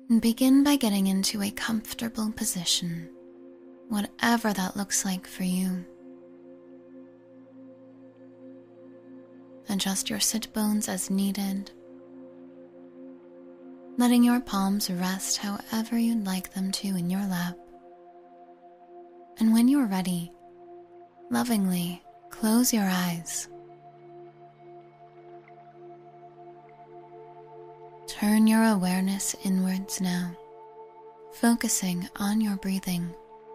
And begin by getting into a comfortable position, whatever that looks like for you. Adjust your sit bones as needed, letting your palms rest however you'd like them to in your lap. And when you're ready, lovingly close your eyes. Turn your awareness inwards now, focusing on your breathing.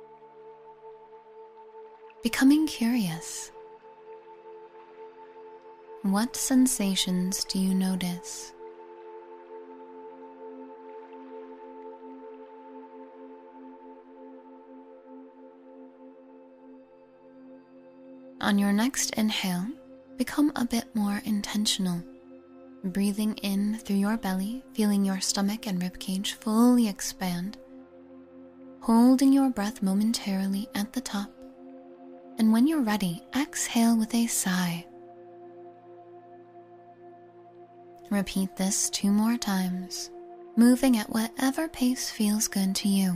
Becoming curious. What sensations do you notice? On your next inhale, become a bit more intentional. Breathing in through your belly, feeling your stomach and ribcage fully expand. Holding your breath momentarily at the top. And when you're ready, exhale with a sigh. Repeat this 2 more times, moving at whatever pace feels good to you.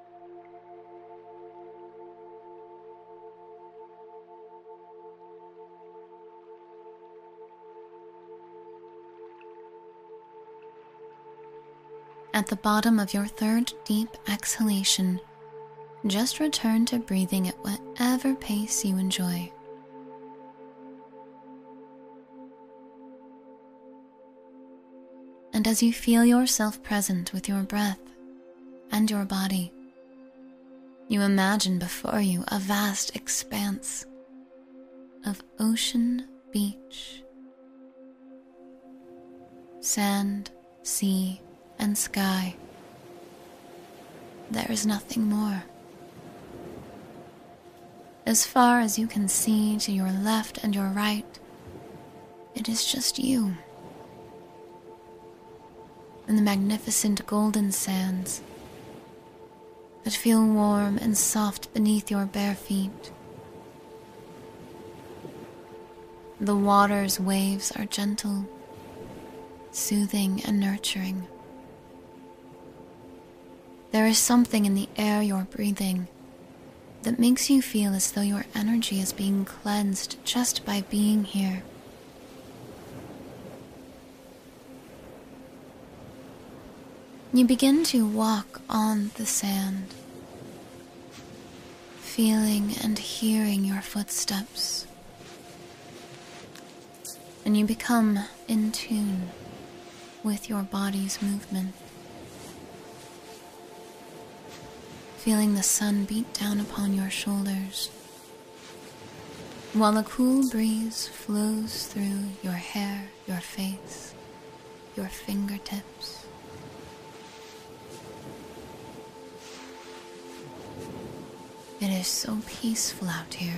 At the bottom of your 3rd deep exhalation, just return to breathing at whatever pace you enjoy. And as you feel yourself present with your breath and your body, you imagine before you a vast expanse of ocean, beach, sand, sea, and sky. There is nothing more. As far as you can see to your left and your right, it is just you. And the magnificent golden sands that feel warm and soft beneath your bare feet. The water's waves are gentle, soothing and nurturing. There is something in the air you're breathing that makes you feel as though your energy is being cleansed just by being here. You begin to walk on the sand, feeling and hearing your footsteps, and you become in tune with your body's movement. Feeling the sun beat down upon your shoulders, while a cool breeze flows through your hair, your face, your fingertips. It is so peaceful out here.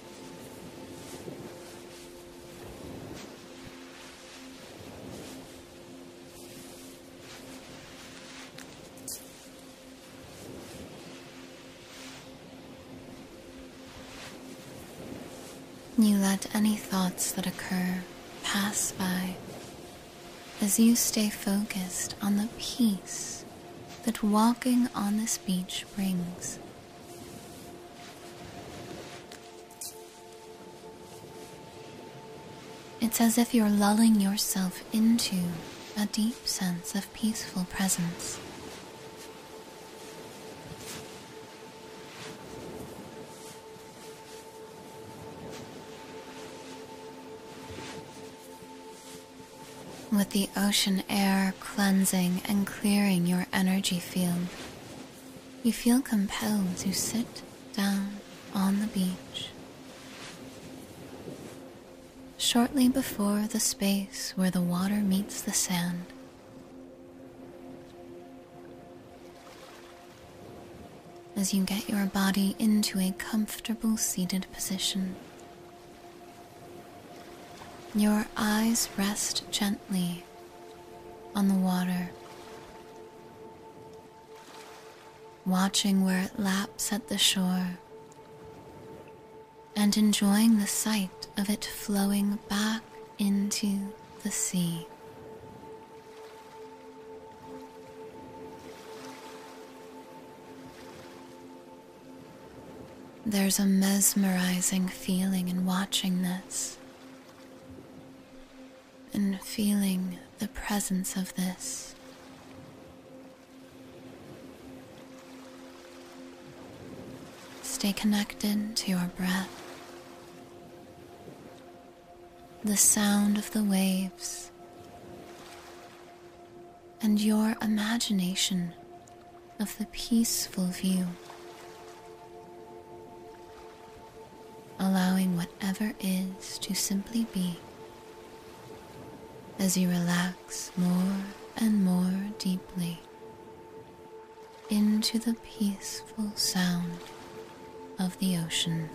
You let any thoughts that occur pass by as you stay focused on the peace that walking on this beach brings. It's as if you're lulling yourself into a deep sense of peaceful presence. With the ocean air cleansing and clearing your energy field, you feel compelled to sit down on the beach. Shortly before the space where the water meets the sand. As you get your body into a comfortable seated position, your eyes rest gently on the water, watching where it laps at the shore and enjoying the sight of it flowing back into the sea. There's a mesmerizing feeling in watching this and feeling the presence of this. Stay connected to your breath, the sound of the waves, and your imagination of the peaceful view, allowing whatever is to simply be as you relax more and more deeply into the peaceful sound of the ocean.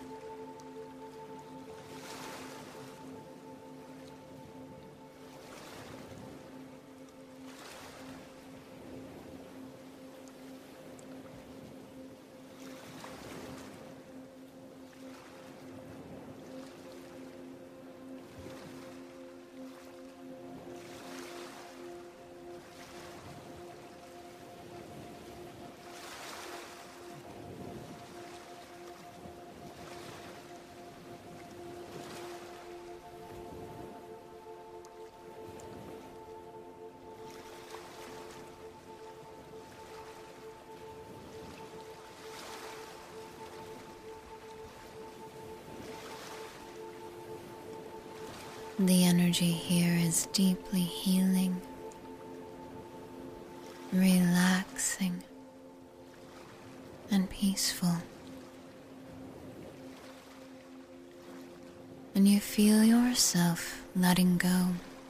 The energy here is deeply healing, relaxing, and peaceful. And you feel yourself letting go,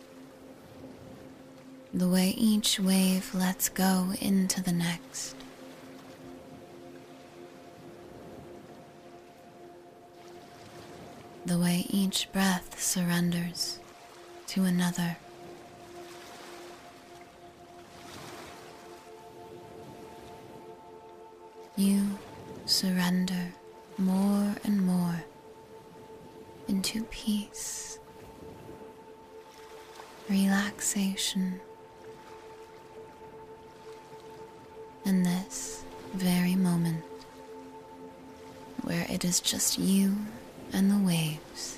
the way each wave lets go into the next. The way each breath surrenders to another. You surrender more and more into peace, relaxation, in this very moment where it is just you and the waves.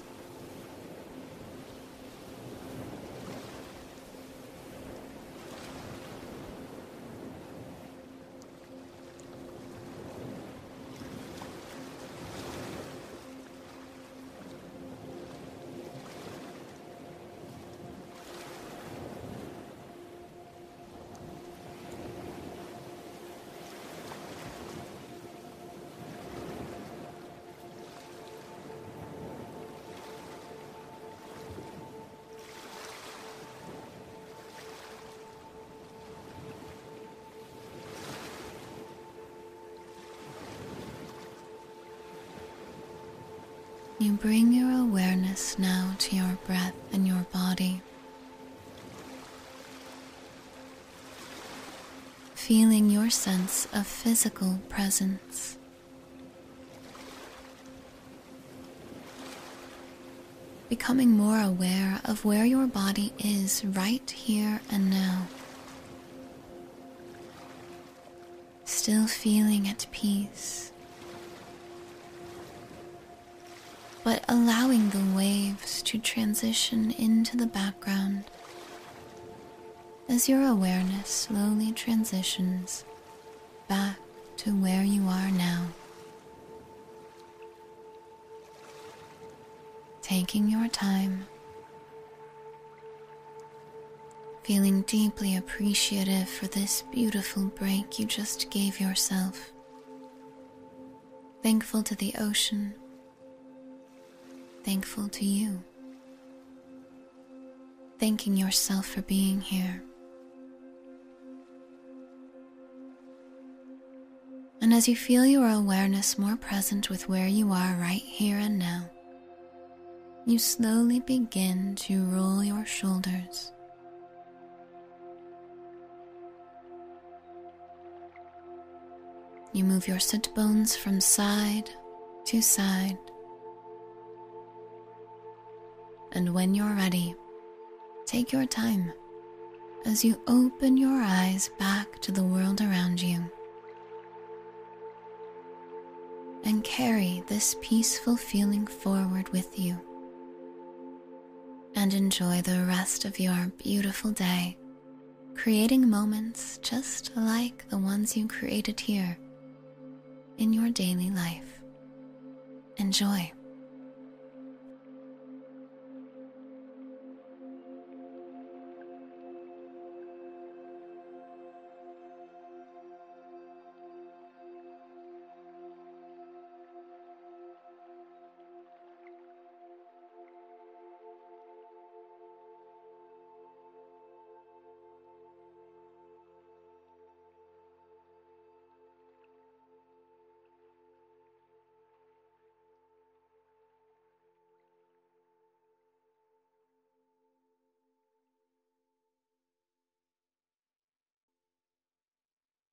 You bring your awareness now to your breath and your body, feeling your sense of physical presence. Becoming more aware of where your body is right here and now. Still feeling at peace, but allowing the waves to transition into the background as your awareness slowly transitions back to where you are now. Taking your time, feeling deeply appreciative for this beautiful break you just gave yourself. Thankful to the ocean, thankful to you. Thanking yourself for being here. And as you feel your awareness more present with where you are right here and now, you slowly begin to roll your shoulders. You move your sit bones from side to side. And when you're ready, take your time as you open your eyes back to the world around you. and carry this peaceful feeling forward with you. And enjoy the rest of your beautiful day, creating moments just like the ones you created here in your daily life. Enjoy.